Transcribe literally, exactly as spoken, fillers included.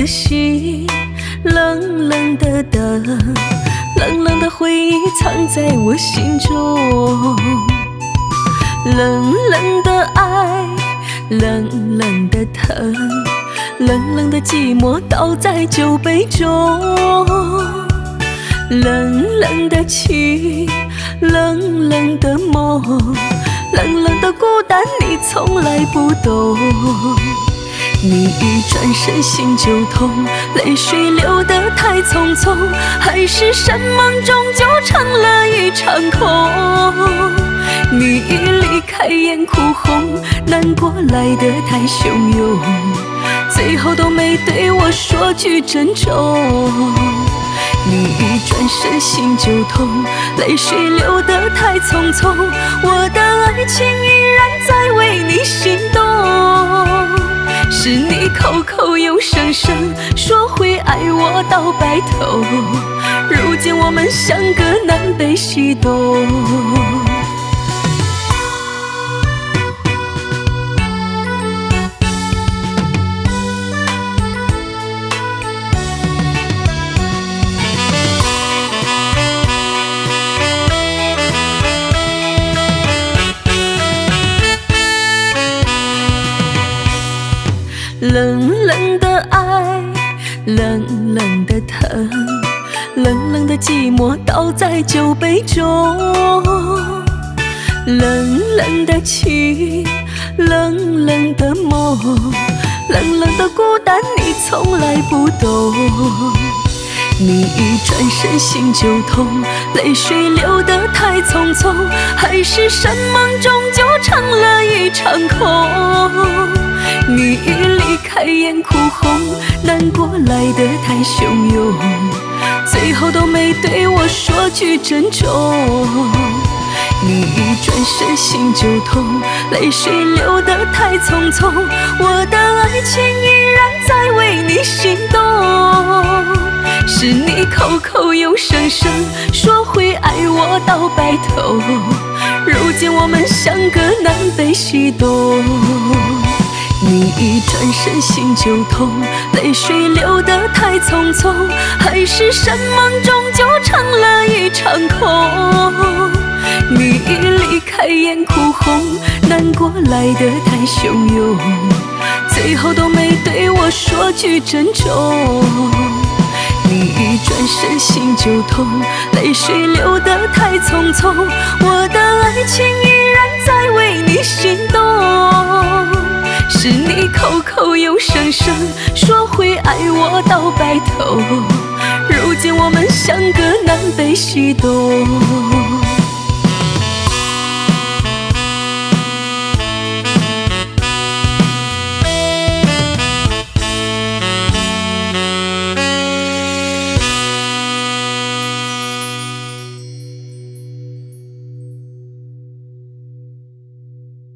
的心，冷冷的等，冷冷的回忆藏在我心中。冷冷的爱，冷冷的疼，冷冷的寂寞倒在酒杯中。冷冷的情，冷冷的梦，冷冷的孤单你从来不懂。你一转身心就痛，泪水流得太匆匆，海誓山盟终究成了一场空。你一离开眼哭红，难过来得太汹涌，最后都没对我说句珍重。你一转身心就痛，泪水流得太匆匆，我的爱情依然在为你心动。是你口口又声声说会爱我到白头，如今我们相隔南北西东。冷冷的爱，冷冷的疼，冷冷的寂寞倒在酒杯中。冷冷的情，冷冷的梦，冷冷的孤单你从来不懂。你一转身心就痛，泪水流得太匆匆，海誓山盟终究成了一场空。你一离开眼哭红，难过来得太汹涌，最后都没对我说句珍重。你一转身心就痛，泪水流得太匆匆，我的爱情依然在为你心动。是你口口又声声说会爱我到白头，如今我们相隔南北西东。你一转身心就痛，泪水流得太匆匆，海誓山盟终究成了一场空。你一离开眼哭红，难过来得太汹涌，最后都没对我说句珍重。你一转身心就痛，泪水流得太匆匆，我的爱情依然在为你心动。是你口口又声声说会爱我到白头，如今我们相隔南北西东。